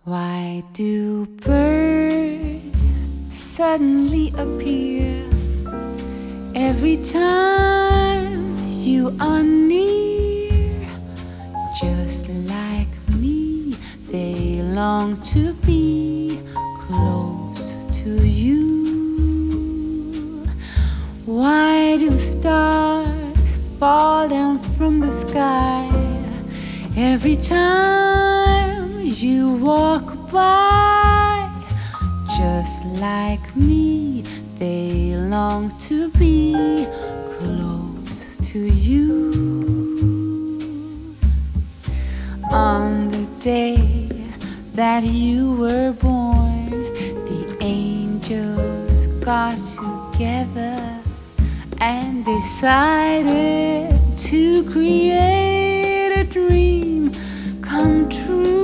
Why do birds suddenly appear every time you are near? Just like me, they long to be close to you. Why do stars fall down from the sky every time you walk by? Just like me, they long to be close to you. On the day that you were born, the angels got together and decided to create a dream come true.